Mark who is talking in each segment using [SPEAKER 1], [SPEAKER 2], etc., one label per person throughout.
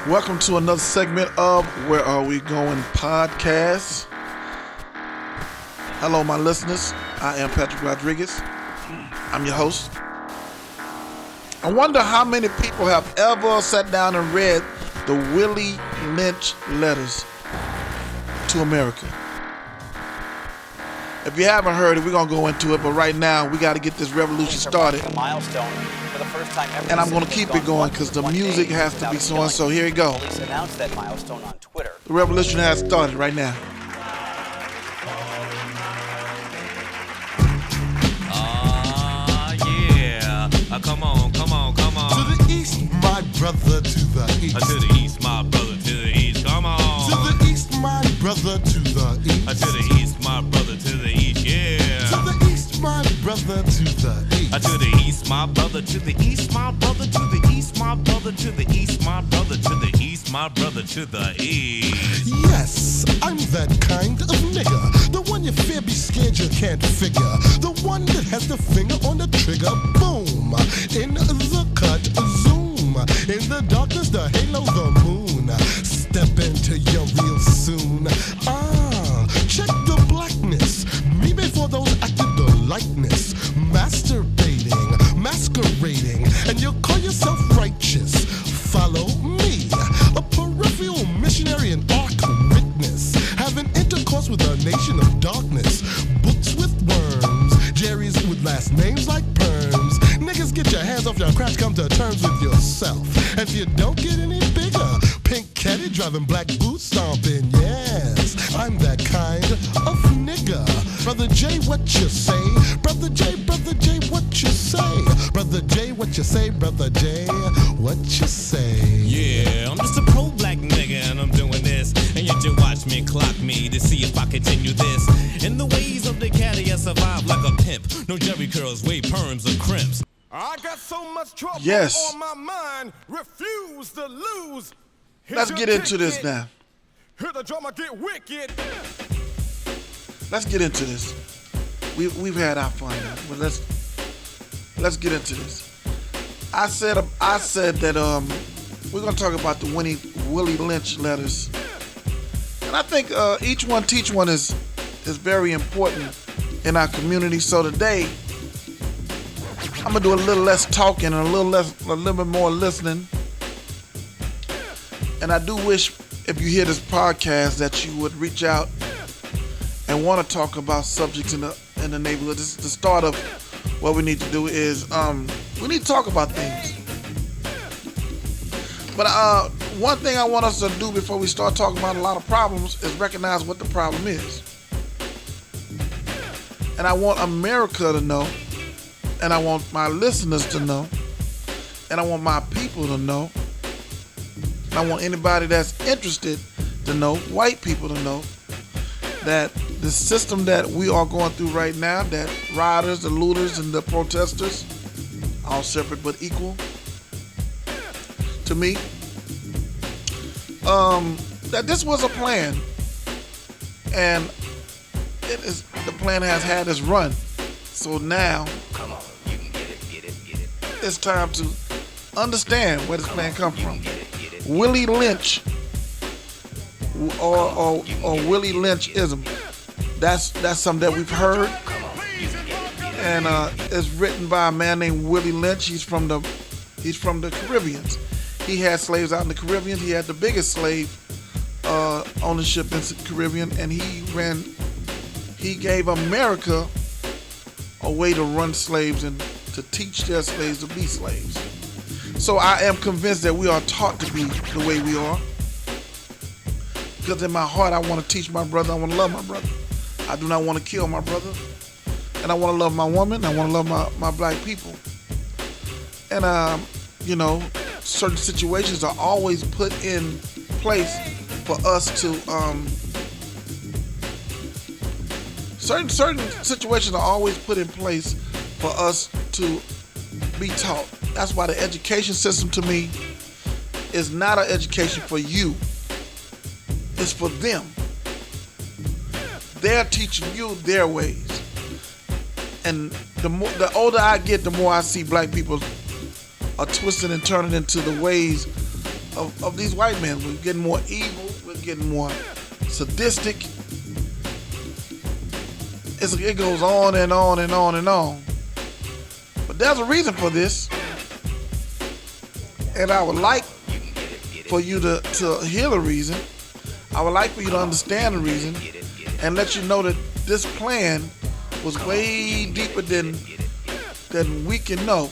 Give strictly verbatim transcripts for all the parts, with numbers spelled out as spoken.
[SPEAKER 1] Welcome to another segment of Where Are We Going podcast. Hello, my listeners. I am Patrick Rodriguez. I'm your host. I wonder how many people have ever sat down and read the Willie Lynch letters to America. If you haven't heard it, we're going to go into it, but right now we got to get this revolution started.
[SPEAKER 2] Milestone for the first time ever.
[SPEAKER 1] And I'm going to keep it going because the music has to be so, so here you go.
[SPEAKER 2] Police announced that milestone on Twitter.
[SPEAKER 1] The revolution has started right now.
[SPEAKER 3] Ah, uh, yeah. Uh, come on, come on, come on.
[SPEAKER 4] To the east, my brother, to the east.
[SPEAKER 3] Uh, to the east, my brother, to the east. Come on.
[SPEAKER 4] To the east, my brother, to the east.
[SPEAKER 3] Uh, to the east, my brother, to the east. Yeah.
[SPEAKER 4] To the east, my brother, to the east.
[SPEAKER 3] Uh, to the east, my brother, to the east, my brother, to the east, my brother, to the east, my brother, to the east, my brother, to the east.
[SPEAKER 4] Yes, I'm that kind of nigga. The one you fear, be scared, you can't figure. The one that has the finger on the trigger. Boom. In the cut, zoom. In the darkness, the halo, the moon. Step into your real soon. Ah, check the blackness. Me before those acted the likeness. Masturbating, masquerading, and you call yourself righteous. Follow me, a peripheral missionary and arc witness, having intercourse with a nation of darkness. Books with worms, Jerry's with last names like perms. Niggas, get your hands off your crotch, come to terms with yourself. And if you don't get any bigger, pink caddy driving black boots stomping, yes, I'm that kind of nigga. Brother J, what you say? Brother J, Brother J, what you say? Brother J, what you say? Brother J, what you say?
[SPEAKER 3] Yeah, I'm just a pro black nigga and I'm doing this. And you just watch me clock me to see if I continue this. In the ways of the caddy, I survive like a pimp. No Jerry curls, wave perms or crimps.
[SPEAKER 5] I got so much trouble
[SPEAKER 1] Yes.
[SPEAKER 5] on my mind, refuse to lose. Hit
[SPEAKER 1] Let's
[SPEAKER 5] your
[SPEAKER 1] get into this
[SPEAKER 5] ticket.
[SPEAKER 1] now.
[SPEAKER 5] Hear the drummer get wicked.
[SPEAKER 1] Let's get into this. We we've had our fun now, but let's let's get into this. I said I said that um we're gonna talk about the Winnie Willie Lynch letters, and I think uh, each one teach one is is very important in our community. So today I'm gonna do a little less talking and a little less a little bit more listening. And I do wish if you hear this podcast that you would reach out and want to talk about subjects in the in the neighborhood. This is the start of what we need to do is um, we need to talk about things. But uh, one thing I want us to do before we start talking about a lot of problems is recognize what the problem is. And I want America to know, and I want my listeners to know, and I want my people to know, and I want anybody that's interested to know, white people to know, that the system that we are going through right now, that rioters, the looters, and the protesters, all separate but equal, to me, um, that this was a plan, and it is the plan has had its run. So now,
[SPEAKER 2] Come on, you can get it, get it, get it.
[SPEAKER 1] it's time to understand where this plan comes from.
[SPEAKER 2] Get it, get it.
[SPEAKER 1] Willie Lynch, or or, or Willie Lynchism. That's that's something that we've heard, and uh, it's written by a man named Willie Lynch. He's from the he's from the Caribbeans. He had slaves out in the Caribbean. He had the biggest slave uh, ownership in the Caribbean, and he ran. He gave America a way to run slaves and to teach their slaves to be slaves. So I am convinced that we are taught to be the way we are. Because in my heart, I want to teach my brother. I want to love my brother. I do not want to kill my brother. And I want to love my woman. I want to love my, my black people. And, um, you know, certain situations are always put in place for us to, um, certain, certain situations are always put in place for us to be taught. That's why the education system to me is not an education for you. It's for them. They're teaching you their ways. And the more, the older I get, the more I see black people are twisting and turning into the ways of, of these white men. We're getting more evil. We're getting more sadistic. It's, it goes on and on and on and on. But there's a reason for this. And I would like for you to, to hear the reason. I would like for you to understand the reason and let you know that this plan was way deeper than, than we can know.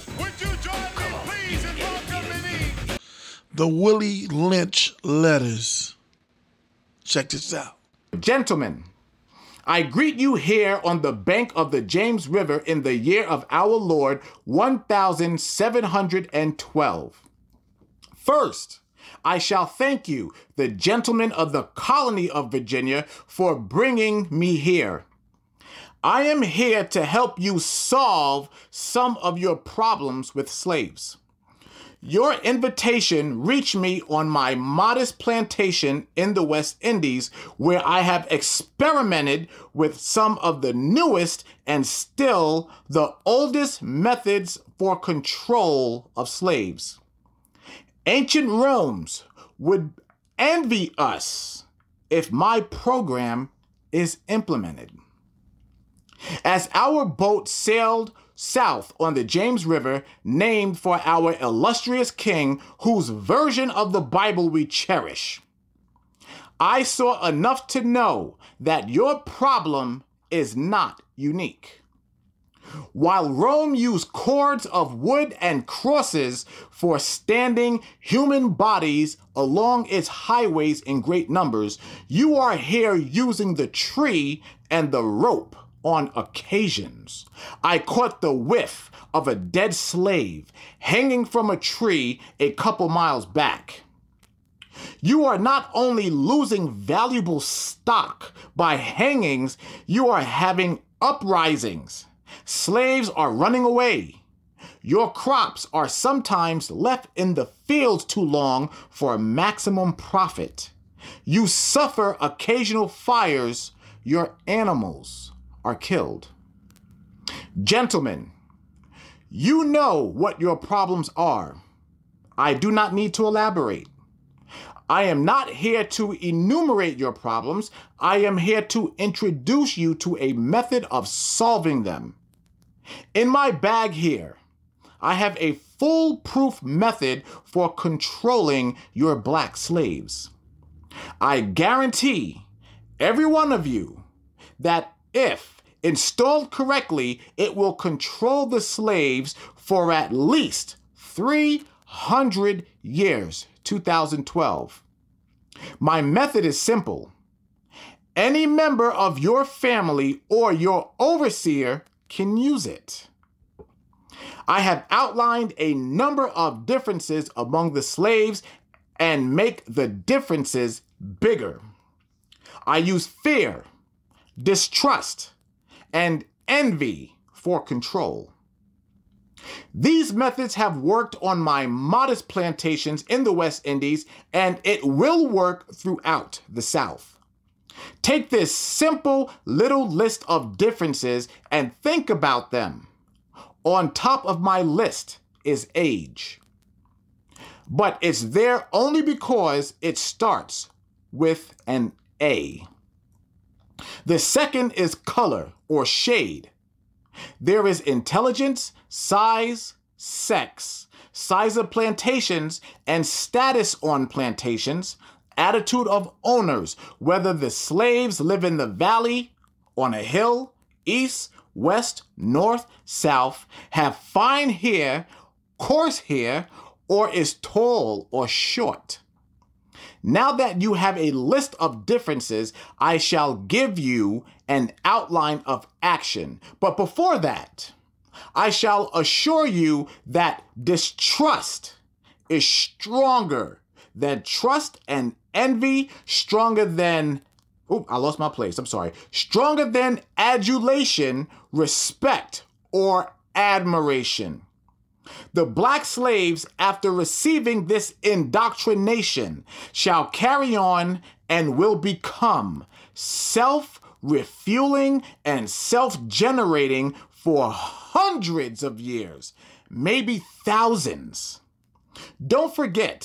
[SPEAKER 1] The Willie Lynch letters. Check this out.
[SPEAKER 6] Gentlemen, I greet you here on the bank of the James River in the year of our Lord one thousand seven hundred twelve. First, I shall thank you, the gentlemen of the colony of Virginia, for bringing me here. I am here to help you solve some of your problems with slaves. Your invitation reached me on my modest plantation in the West Indies, where I have experimented with some of the newest and still the oldest methods for control of slaves. Ancient Romans would envy us if my program is implemented. As our boat sailed south on the James River, named for our illustrious king, whose version of the Bible we cherish, I saw enough to know that your problem is not unique. While Rome used cords of wood and crosses for standing human bodies along its highways in great numbers, you are here using the tree and the rope on occasions. I caught the whiff of a dead slave hanging from a tree a couple miles back. You are not only losing valuable stock by hangings, you are having uprisings. Slaves are running away. Your crops are sometimes left in the fields too long for maximum profit. You suffer occasional fires. Your animals are killed. Gentlemen, you know what your problems are. I do not need to elaborate. I am not here to enumerate your problems. I am here to introduce you to a method of solving them. In my bag here, I have a foolproof method for controlling your black slaves. I guarantee every one of you that if installed correctly, it will control the slaves for at least three hundred years, two thousand twelve. My method is simple. Any member of your family or your overseer can use it. I have outlined a number of differences among the slaves and make the differences bigger. I use fear, distrust, and envy for control. These methods have worked on my modest plantations in the West Indies, and it will work throughout the South. Take this simple little list of differences and think about them. On top of my list is age. But it's there only because it starts with an A. The second is color or shade. There is intelligence, size, sex, size of plantations, and status on plantations, attitude of owners, whether the slaves live in the valley, on a hill, east, west, north, south, have fine hair, coarse hair, or is tall or short. Now that you have a list of differences, I shall give you an outline of action. But before that, I shall assure you that distrust is stronger than trust, and envy stronger than, oh, I lost my place, I'm sorry, stronger than adulation, respect, or admiration. The black slaves, after receiving this indoctrination, shall carry on and will become self-refueling and self-generating for hundreds of years, maybe thousands. Don't forget,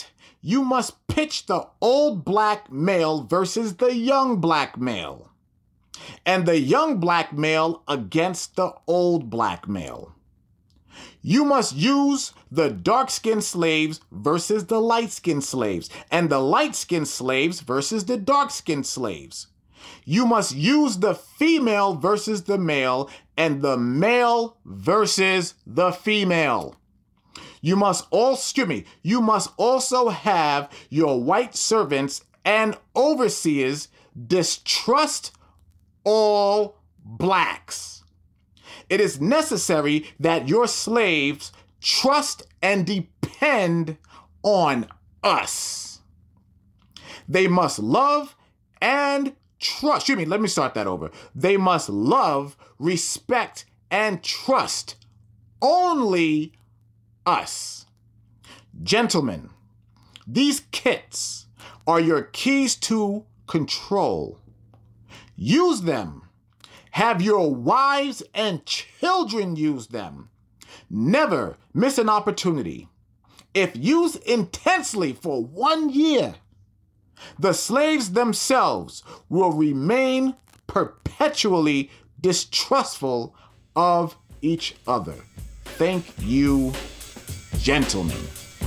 [SPEAKER 6] you must pitch the old black male versus the young black male, and the young black male against the old black male. You must use the dark-skinned slaves versus the light-skinned slaves, and the light-skinned slaves versus the dark-skinned slaves. You must use the female versus the male, and the male versus the female. You must all, excuse me, you must also have your white servants and overseers distrust all blacks. It is necessary that your slaves trust and depend on us. They must love and trust. Excuse me, let me start that over. They must love, respect, and trust only us. Gentlemen, these kits are your keys to control. Use them. Have your wives and children use them. Never miss an opportunity. If used intensely for one year, the slaves themselves will remain perpetually distrustful of each other. Thank you, gentlemen.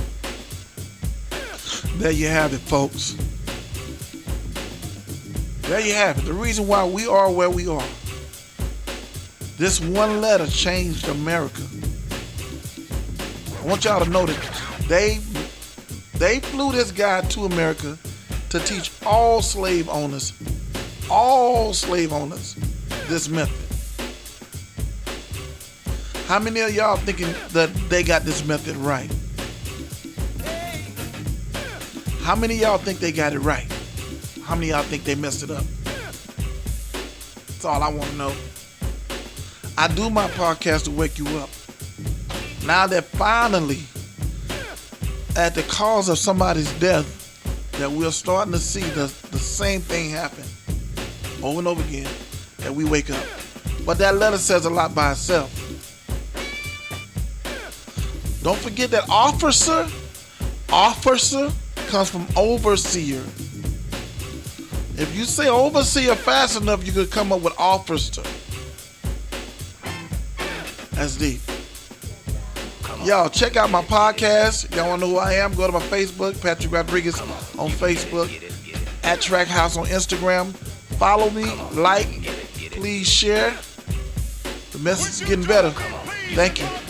[SPEAKER 1] There you have it, folks. There you have it. The reason why we are where we are. This one letter changed America. I want y'all to know that they they flew this guy to America to teach all slave owners, all slave owners, this method. How many of y'all thinking that they got this method right? How many of y'all think they got it right? How many of y'all think they messed it up? That's all I want to know. I do my podcast to wake you up. Now that finally, at the cause of somebody's death, that we're starting to see the, the same thing happen over and over again, that we wake up. But that letter says a lot by itself. Don't forget that officer, officer comes from overseer. If you say overseer fast enough, you could come up with officer. That's deep. Y'all, check out my podcast. Y'all want to know who I am? Go to my Facebook, Patrick Rodriguez on Facebook, at Track House on Instagram. Follow me, like, please share. The message is getting better. Thank you.